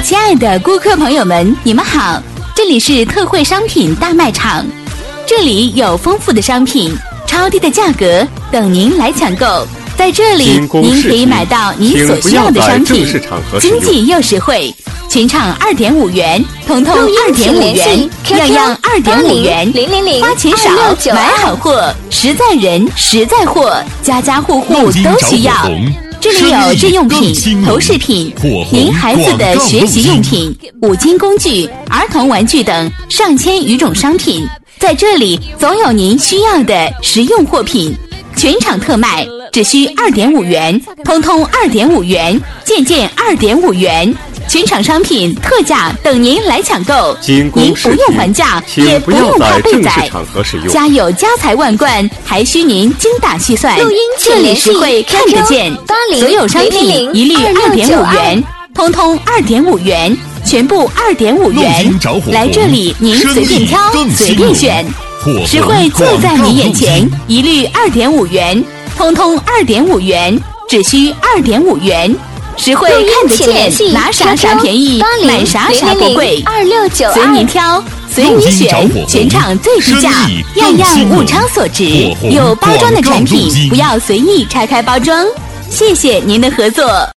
亲爱的顾客朋友们，你们好，这里是特惠商品大卖场，这里有丰富的商品，超低的价格等您来抢购。在这里，您可以买到您所需要的商品，经济又实惠。全场2.5元，通通2.5元，样样2.5元，花钱少，买好货，实在人实在货，家家户户都需要。这里有日用品、头饰品、您孩子的学习用品、五金工具、儿童玩具等上千余种商品，在这里总有您需要的实用货品。全场特卖，只需2.5元，通通2.5元，件件2.5元。全场商品特价等您来抢购，您不用还价，也不用怕被宰。家有家财万贯，还需您精打细算。这里实惠看得见，所有商品一律2.5元，通通2.5元，全部2.5元。来这里您随便挑，随便选，实惠就在你眼前，一律2.5元，通通2.5元，只需2.5元。实惠看得见，拿啥啥便宜，买啥啥不贵，随您挑，随你选，全场最低价，样样物超所值。有包装的产品，不要随意拆开包装。谢谢您的合作。